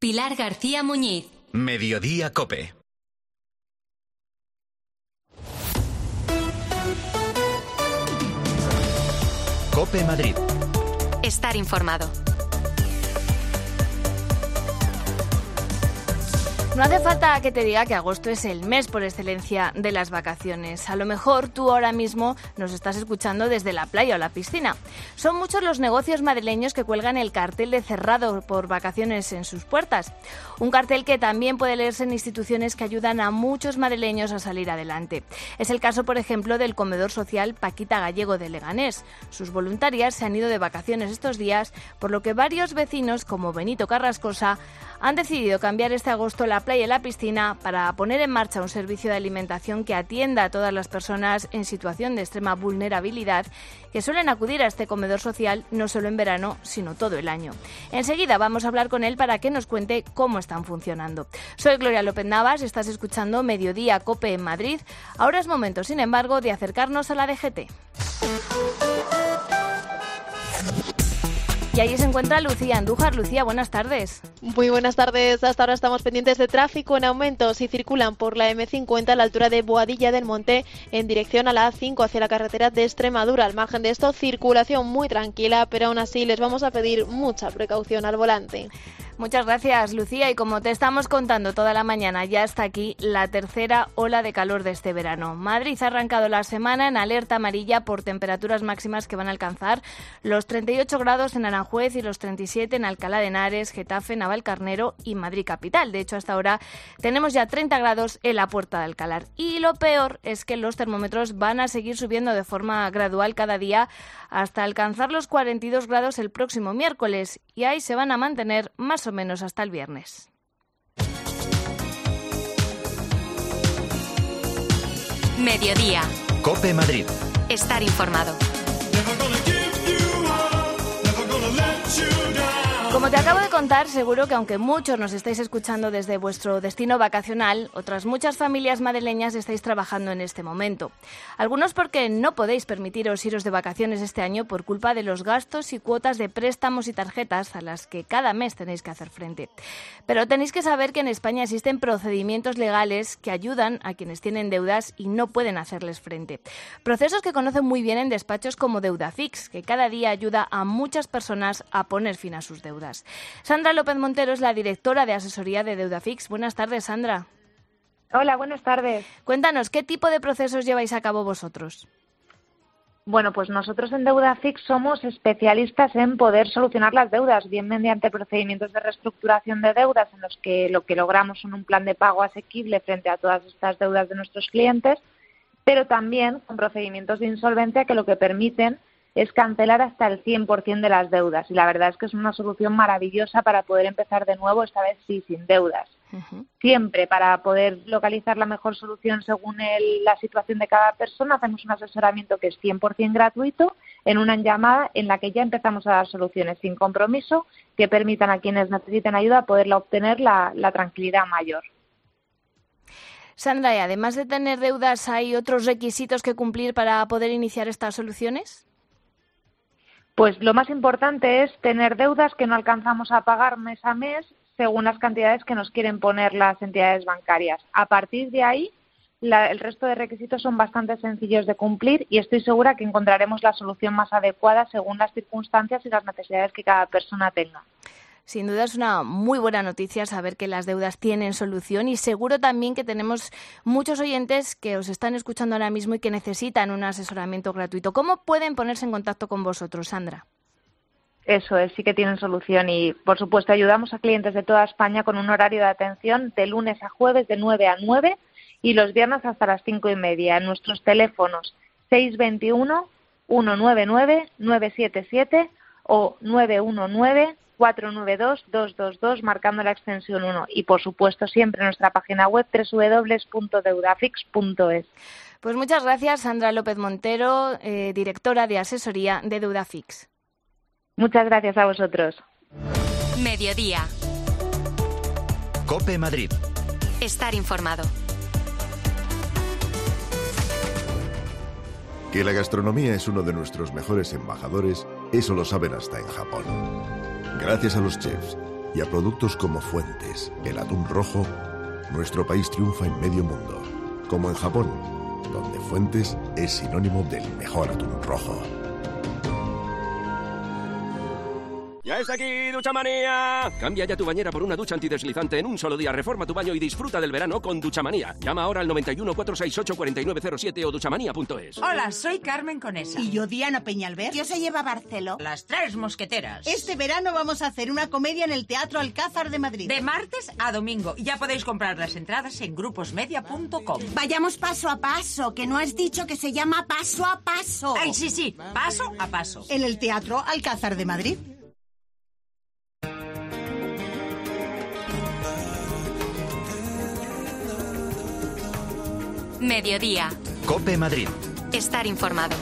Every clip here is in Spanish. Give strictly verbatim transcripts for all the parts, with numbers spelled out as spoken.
Pilar García Muñiz. Mediodía COPE. COPE Madrid. Estar informado. No hace falta que te diga que agosto es el mes por excelencia de las vacaciones. A lo mejor tú ahora mismo nos estás escuchando desde la playa o la piscina. Son muchos los negocios madrileños que cuelgan el cartel de cerrado por vacaciones en sus puertas. Un cartel que también puede leerse en instituciones que ayudan a muchos madrileños a salir adelante. Es el caso, por ejemplo, del comedor social Paquita Gallego de Leganés. Sus voluntarias se han ido de vacaciones estos días, por lo que varios vecinos, como Benito Carrascosa, han decidido cambiar este agosto la playa y la piscina para poner en marcha un servicio de alimentación que atienda a todas las personas en situación de extrema vulnerabilidad que suelen acudir a este comedor social no solo en verano, sino todo el año. Enseguida vamos a hablar con él para que nos cuente cómo están funcionando. Soy Gloria López Navas, estás escuchando Mediodía COPE en Madrid. Ahora es momento, sin embargo, de acercarnos a la D G T. Y allí se encuentra Lucía Andújar. Lucía, buenas tardes. Muy buenas tardes. Hasta ahora estamos pendientes de tráfico en aumento. Si circulan por la eme cincuenta a la altura de Boadilla del Monte en dirección a la a cinco hacia la carretera de Extremadura. Al margen de esto, circulación muy tranquila, pero aún así les vamos a pedir mucha precaución al volante. Muchas gracias, Lucía. Y como te estamos contando toda la mañana, ya está aquí la tercera ola de calor de este verano. Madrid ha arrancado la semana en alerta amarilla por temperaturas máximas que van a alcanzar los treinta y ocho grados en Aranjuez y los treinta y siete en Alcalá de Henares, Getafe, Navalcarnero y Madrid capital. De hecho, hasta ahora tenemos ya treinta grados en la Puerta de Alcalá. Y lo peor es que los termómetros van a seguir subiendo de forma gradual cada día hasta alcanzar los cuarenta y dos grados el próximo miércoles. Y ahí se van a mantener más o menos hasta el viernes. Mediodía. COPE Madrid. Estar informado. Como te acabo de contar, seguro que aunque muchos nos estáis escuchando desde vuestro destino vacacional, otras muchas familias madrileñas estáis trabajando en este momento. Algunos porque no podéis permitiros iros de vacaciones este año por culpa de los gastos y cuotas de préstamos y tarjetas a las que cada mes tenéis que hacer frente. Pero tenéis que saber que en España existen procedimientos legales que ayudan a quienes tienen deudas y no pueden hacerles frente. Procesos que conocen muy bien en despachos como Deudafix, que cada día ayuda a muchas personas a poner fin a sus deudas. Sandra López Montero es la directora de asesoría de Deudafix. Buenas tardes, Sandra. Hola, buenas tardes. Cuéntanos, ¿qué tipo de procesos lleváis a cabo vosotros? Bueno, pues nosotros en Deudafix somos especialistas en poder solucionar las deudas, bien mediante procedimientos de reestructuración de deudas en los que lo que logramos son un plan de pago asequible frente a todas estas deudas de nuestros clientes, pero también con procedimientos de insolvencia que lo que permiten es cancelar hasta el cien por ciento de las deudas. Y la verdad es que es una solución maravillosa para poder empezar de nuevo, esta vez sí, sin deudas. Uh-huh. Siempre para poder localizar la mejor solución según el, la situación de cada persona, hacemos un asesoramiento que es cien por ciento gratuito en una llamada en la que ya empezamos a dar soluciones sin compromiso que permitan a quienes necesiten ayuda poderla obtener la, la tranquilidad mayor. Sandra, ¿y además de tener deudas, hay otros requisitos que cumplir para poder iniciar estas soluciones? Pues lo más importante es tener deudas que no alcanzamos a pagar mes a mes según las cantidades que nos quieren poner las entidades bancarias. A partir de ahí, la, el resto de requisitos son bastante sencillos de cumplir y estoy segura que encontraremos la solución más adecuada según las circunstancias y las necesidades que cada persona tenga. Sin duda es una muy buena noticia saber que las deudas tienen solución y seguro también que tenemos muchos oyentes que os están escuchando ahora mismo y que necesitan un asesoramiento gratuito. ¿Cómo pueden ponerse en contacto con vosotros, Sandra? Eso es, sí que tienen solución y, por supuesto, ayudamos a clientes de toda España con un horario de atención de lunes a jueves de nueve a nueve y los viernes hasta las cinco y media. En nuestros teléfonos seis dos uno, uno nueve nueve, nueve siete siete o nueve uno nueve, cuatro nueve dos, dos dos dos marcando la extensión uno y, por supuesto, siempre en nuestra página web doble u doble u doble u punto deudafix punto es. Pues muchas gracias, Sandra López Montero, eh, directora de asesoría de Deudafix. Muchas gracias a vosotros. Mediodía. COPE Madrid. Estar informado. Que la gastronomía es uno de nuestros mejores embajadores, eso lo saben hasta en Japón. Gracias a los chefs, y a productos como Fuentes, el atún rojo, nuestro país triunfa en medio mundo, como en Japón, donde Fuentes es sinónimo del mejor atún rojo. ¡Ya está aquí, Duchamanía! Cambia ya tu bañera por una ducha antideslizante en un solo día. Reforma tu baño y disfruta del verano con Duchamanía. Llama ahora al noventa y uno, cuatrocientos sesenta y ocho, cuarenta y nueve cero siete o duchamanía punto es. Hola, soy Carmen Conesa. Y yo, Diana Peñalver. Yo se lleva Barceló. Las tres mosqueteras. Este verano vamos a hacer una comedia en el Teatro Alcázar de Madrid. De martes a domingo. Ya podéis comprar las entradas en gruposmedia punto com. Vayamos paso a paso, que no has dicho que se llama Paso a Paso. Ay, sí, sí, paso a paso. En el Teatro Alcázar de Madrid. Mediodía. COPE Madrid. Estar informado.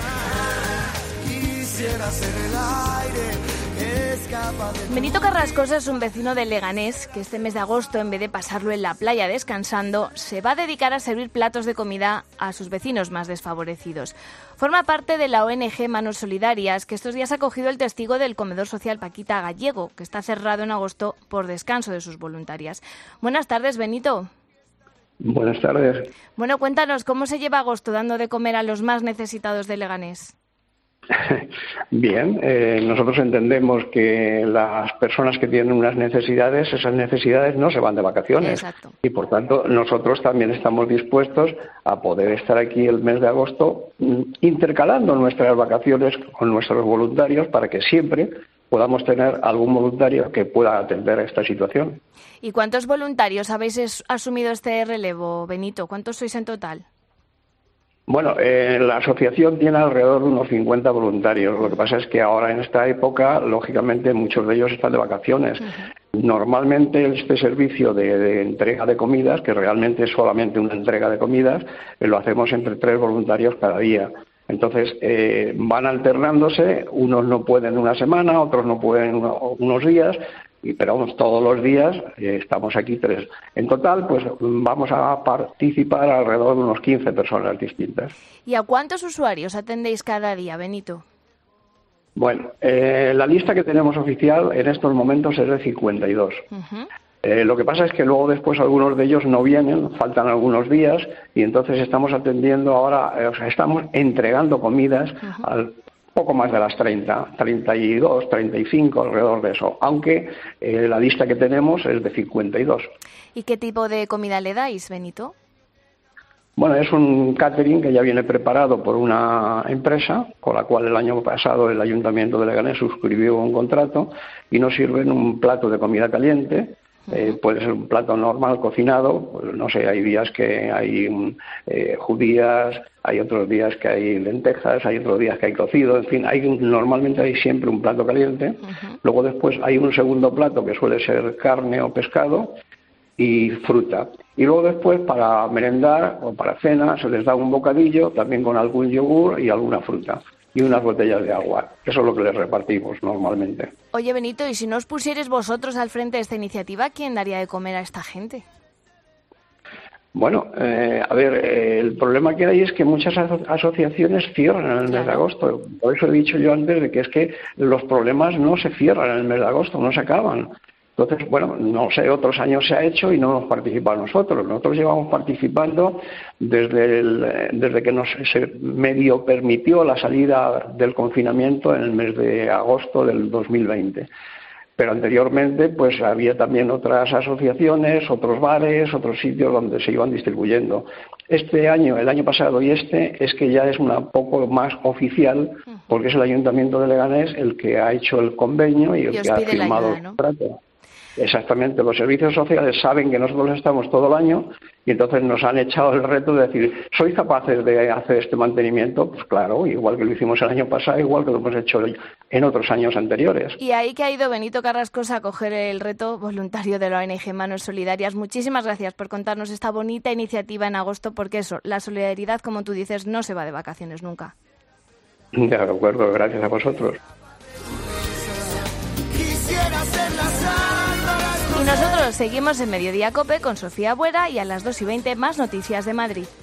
Benito Carrascosa es un vecino de Leganés que este mes de agosto, en vez de pasarlo en la playa descansando, se va a dedicar a servir platos de comida a sus vecinos más desfavorecidos. Forma parte de la O N G Manos Solidarias, que estos días ha cogido el testigo del comedor social Paquita Gallego, que está cerrado en agosto por descanso de sus voluntarias. Buenas tardes, Benito. Buenas tardes. Bueno, cuéntanos, ¿cómo se lleva agosto dando de comer a los más necesitados de Leganés? Bien, eh, nosotros entendemos que las personas que tienen unas necesidades, esas necesidades no se van de vacaciones. Exacto. Y por tanto nosotros también estamos dispuestos a poder estar aquí el mes de agosto intercalando nuestras vacaciones con nuestros voluntarios para que siempre podamos tener algún voluntario que pueda atender a esta situación. ¿Y cuántos voluntarios habéis asumido este relevo, Benito? ¿Cuántos sois en total? Bueno, eh, la asociación tiene alrededor de unos cincuenta voluntarios. Lo que pasa es que ahora en esta época, lógicamente, muchos de ellos están de vacaciones. Uh-huh. Normalmente este servicio de, de entrega de comidas, que realmente es solamente una entrega de comidas, eh, lo hacemos entre tres voluntarios cada día. Entonces, eh, van alternándose, unos no pueden una semana, otros no pueden uno, unos días, y, pero vamos, todos los días eh, estamos aquí tres. En total, pues vamos a participar alrededor de unos quince personas distintas. ¿Y a cuántos usuarios atendéis cada día, Benito? Bueno, eh, la lista que tenemos oficial en estos momentos es de cincuenta y dos. Uh-huh. Eh, lo que pasa es que luego después algunos de ellos no vienen, faltan algunos días y entonces estamos atendiendo ahora, eh, o sea, estamos entregando comidas uh-huh. al poco más de las treinta, treinta y dos, treinta y cinco, alrededor de eso, aunque eh, la lista que tenemos es de cincuenta y dos. ¿Y qué tipo de comida le dais, Benito? Bueno, es un catering que ya viene preparado por una empresa con la cual el año pasado el Ayuntamiento de Leganés suscribió un contrato y nos sirven un plato de comida caliente. Eh, puede ser un plato normal cocinado, pues, no sé, hay días que hay eh, judías, hay otros días que hay lentejas, hay otros días que hay cocido, en fin, hay normalmente hay siempre un plato caliente. Uh-huh. Luego después hay un segundo plato que suele ser carne o pescado y fruta. Y luego después para merendar o para cena se les da un bocadillo también con algún yogur y alguna fruta. Y unas botellas de agua. Eso es lo que les repartimos normalmente. Oye, Benito, ¿y si no os pusierais vosotros al frente de esta iniciativa, quién daría de comer a esta gente? Bueno, eh, a ver, eh, el problema que hay es que muchas aso- asociaciones cierran en el mes claro. de agosto. Por eso he dicho yo antes de que es que los problemas no se cierran en el mes de agosto, no se acaban. Entonces, bueno, no sé, otros años se ha hecho y no hemos participado nosotros. Nosotros llevamos participando desde, el, desde que nos se medio permitió la salida del confinamiento en el mes de agosto del dos mil veinte. Pero anteriormente, pues había también otras asociaciones, otros bares, otros sitios donde se iban distribuyendo. Este año, el año pasado y este, es que ya es un poco más oficial, porque es el Ayuntamiento de Leganés el que ha hecho el convenio y el y que ha firmado ayuda, ¿no? el contrato. Exactamente, los servicios sociales saben que nosotros estamos todo el año y entonces nos han echado el reto de decir, ¿sois capaces de hacer este mantenimiento? Pues claro, igual que lo hicimos el año pasado, igual que lo hemos hecho en otros años anteriores. Y ahí que ha ido Benito Carrascosa a coger el reto voluntario de la O N G Manos Solidarias. Muchísimas gracias por contarnos esta bonita iniciativa en agosto, porque eso, la solidaridad, como tú dices, no se va de vacaciones nunca. De acuerdo, gracias a vosotros. Y nosotros seguimos en Mediodía COPE con Sofía Buera y a las dos y veinte más noticias de Madrid.